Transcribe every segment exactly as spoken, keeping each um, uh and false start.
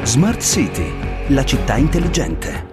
Smart City, la città intelligente.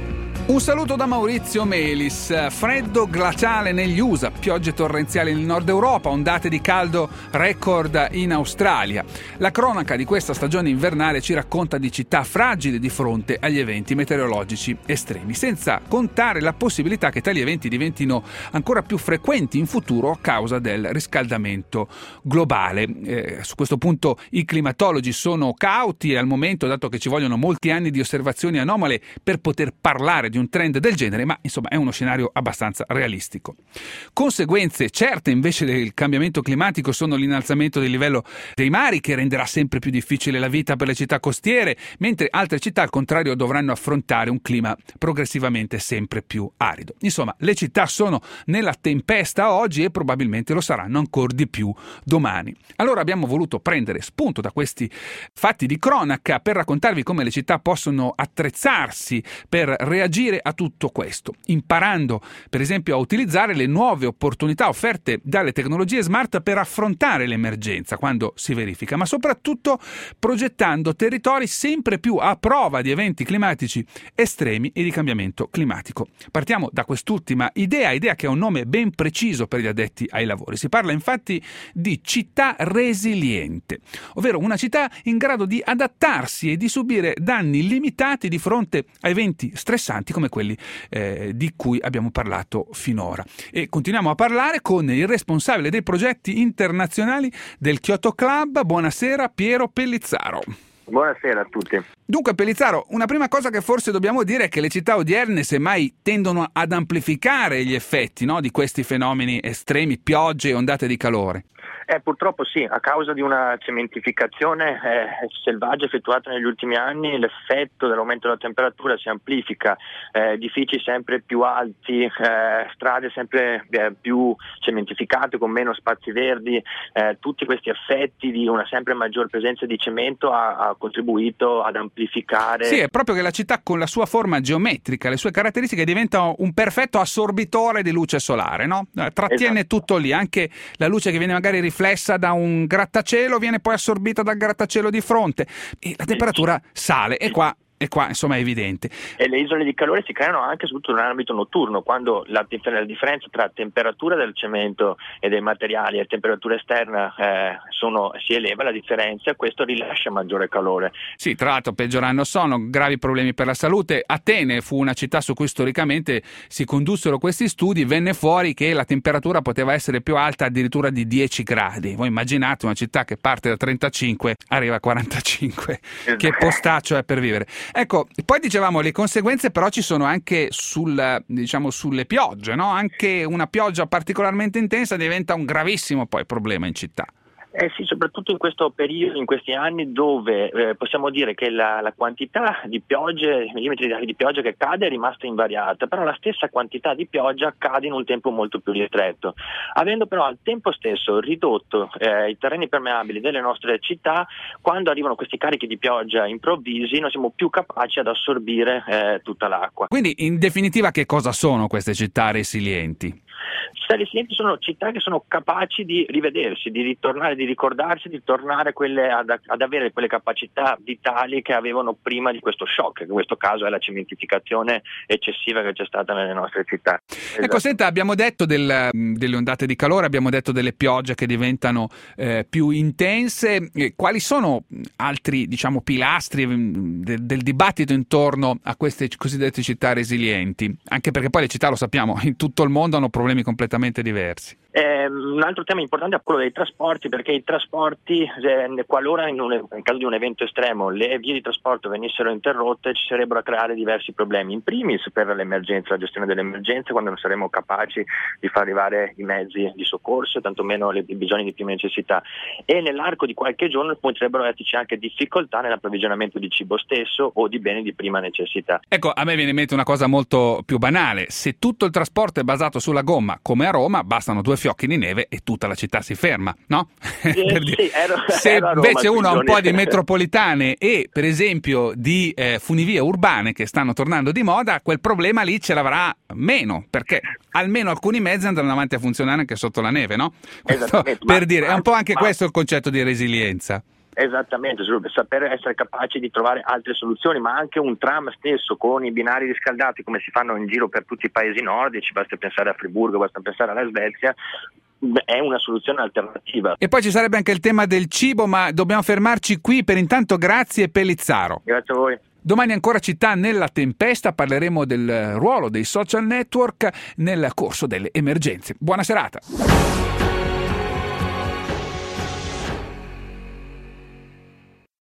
Un saluto da Maurizio Melis. Freddo glaciale negli U S A, piogge torrenziali nel nord Europa, ondate di caldo record in Australia. La cronaca di questa stagione invernale ci racconta di città fragili di fronte agli eventi meteorologici estremi, senza contare la possibilità che tali eventi diventino ancora più frequenti in futuro a causa del riscaldamento globale. Eh, su questo punto i climatologi sono cauti al momento, dato che ci vogliono molti anni di osservazioni anomale per poter parlare di un trend del genere, ma insomma è uno scenario abbastanza realistico. Conseguenze certe invece del cambiamento climatico sono l'innalzamento del livello dei mari, che renderà sempre più difficile la vita per le città costiere, mentre altre città al contrario dovranno affrontare un clima progressivamente sempre più arido. Insomma, le città sono nella tempesta oggi e probabilmente lo saranno ancora di più domani. Allora abbiamo voluto prendere spunto da questi fatti di cronaca per raccontarvi come le città possono attrezzarsi per reagire a tutto questo, imparando per esempio a utilizzare le nuove opportunità offerte dalle tecnologie smart per affrontare l'emergenza quando si verifica, ma soprattutto progettando territori sempre più a prova di eventi climatici estremi e di cambiamento climatico. Partiamo da quest'ultima idea, idea che ha un nome ben preciso per gli addetti ai lavori. Si parla infatti di città resiliente, ovvero una città in grado di adattarsi e di subire danni limitati di fronte a eventi stressanti come quelli eh, di cui abbiamo parlato finora. E continuiamo a parlare con il responsabile dei progetti internazionali del Kyoto Club. Buonasera, Piero Pellizzaro. Buonasera a tutti. Dunque Pellizzaro, una prima cosa che forse dobbiamo dire è che le città odierne semmai tendono ad amplificare gli effetti, no, di questi fenomeni estremi, piogge e ondate di calore. Eh, purtroppo sì, a causa di una cementificazione eh, selvaggia effettuata negli ultimi anni, l'effetto dell'aumento della temperatura si amplifica, eh, edifici sempre più alti, eh, strade sempre eh, più cementificate con meno spazi verdi, eh, tutti questi effetti di una sempre maggior presenza di cemento ha, ha contribuito ad amplificare. Sì, è proprio che la città con la sua forma geometrica, le sue caratteristiche diventa un perfetto assorbitore di luce solare, no? Trattiene esatto. Tutto lì, anche la luce che viene magari riflessa riflessa da un grattacielo viene poi assorbita dal grattacielo di fronte e la temperatura sale e qua E qua insomma è evidente. E le isole di calore si creano anche soprattutto nell'ambito notturno, quando la, la differenza tra temperatura del cemento e dei materiali e temperatura esterna eh, sono, si eleva la differenza, e questo rilascia maggiore calore. Sì, tra l'altro peggiorando sonno, gravi problemi per la salute. Atene fu una città su cui storicamente si condussero questi studi, venne fuori che la temperatura poteva essere più alta addirittura di dieci gradi. Voi immaginate una città che parte da trentacinque arriva a quarantacinque, esatto. Che postaccio è per vivere. Ecco, poi dicevamo le conseguenze però ci sono anche sul, diciamo, sulle piogge, no? Anche una pioggia particolarmente intensa diventa un gravissimo poi problema in città. Eh sì, soprattutto in questo periodo, in questi anni dove eh, possiamo dire che la, la quantità di piogge, i limiti di, di pioggia che cade è rimasta invariata, però la stessa quantità di pioggia cade in un tempo molto più ristretto. Avendo però al tempo stesso ridotto eh, i terreni permeabili delle nostre città, quando arrivano questi carichi di pioggia improvvisi noi siamo più capaci ad assorbire eh, tutta l'acqua. Quindi in definitiva che cosa sono queste città resilienti? Città resilienti sono città che sono capaci di rivedersi, di ritornare, di ricordarsi, di tornare quelle ad, ad avere quelle capacità vitali che avevano prima di questo shock, che in questo caso è la cementificazione eccessiva che c'è stata nelle nostre città. Esatto. Ecco, senta, abbiamo detto del, delle ondate di calore, abbiamo detto delle piogge che diventano eh, più intense. Quali sono altri, diciamo, pilastri del, del dibattito intorno a queste cosiddette città resilienti? Anche perché poi le città, lo sappiamo, in tutto il mondo hanno problemi completamente diversi. Eh, un altro tema importante è quello dei trasporti, perché i trasporti, eh, qualora in, un, in caso di un evento estremo le vie di trasporto venissero interrotte, ci sarebbero a creare diversi problemi. In primis per l'emergenza, la gestione delle emergenze, quando non saremo capaci di far arrivare i mezzi di soccorso, tantomeno le, i bisogni di prima necessità. E nell'arco di qualche giorno potrebbero esserci anche difficoltà nell'approvvigionamento di cibo stesso o di beni di prima necessità. Ecco, a me viene in mente una cosa molto più banale. Se tutto il trasporto è basato sulla gomma, come a Roma, bastano due fiocchi di neve e tutta la città si ferma, no? Eh, per dire. Sì, ero, Se ero Roma, invece uno ha un giorni. po' di metropolitane e per esempio di eh, funivie urbane che stanno tornando di moda, quel problema lì ce l'avrà meno, perché almeno alcuni mezzi andranno avanti a funzionare anche sotto la neve, no? Questo, per ma, dire, è un po' anche ma, questo il concetto di resilienza. Esattamente, saper essere capaci di trovare altre soluzioni, ma anche un tram stesso con i binari riscaldati come si fanno in giro per tutti i paesi nordici, basta pensare a Friburgo, basta pensare alla Svezia, è una soluzione alternativa. E poi ci sarebbe anche il tema del cibo, ma dobbiamo fermarci qui. Per intanto grazie Pellizzaro. Grazie a voi. Domani ancora Città nella tempesta, parleremo del ruolo dei social network nel corso delle emergenze. Buona serata.